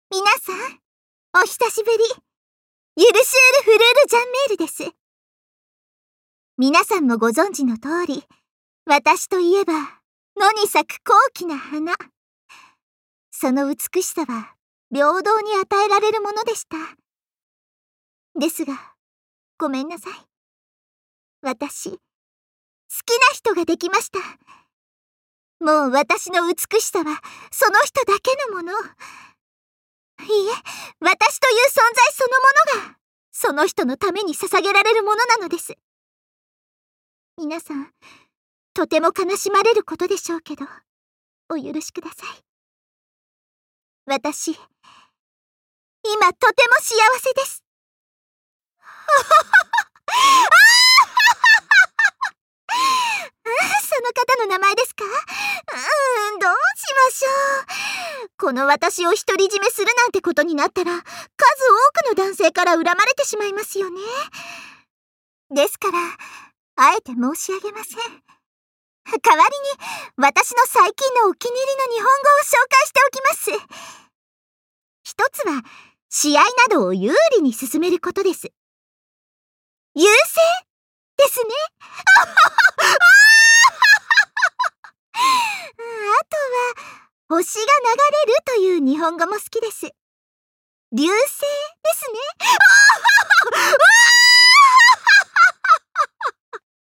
皆さん、お久しぶり。ユルシュール・フルール・ジャンメールです。皆さんもご存知の通り、私といえば、野に咲く高貴な花。その美しさは、平等に与えられるものでした。ですが、ごめんなさい。私、好きな人ができました。もう私の美しさは、その人だけのもの。いいえ、私という存在そのものが、その人のために捧げられるものなのです。皆さん、とても悲しまれることでしょうけど、お許しください。私、今とても幸せです。その方の名前ですか？どうしましょう。この私を独り占めするなんてことになったら、数多くの男性から恨まれてしまいますよね。ですから、あえて申し上げません。代わりに、私の最近のお気に入りの日本語を紹介しておきます。一つは、試合などを有利に進めることです。優勢ですね。あとは、星が流れるという日本語も好きです。流星ですね。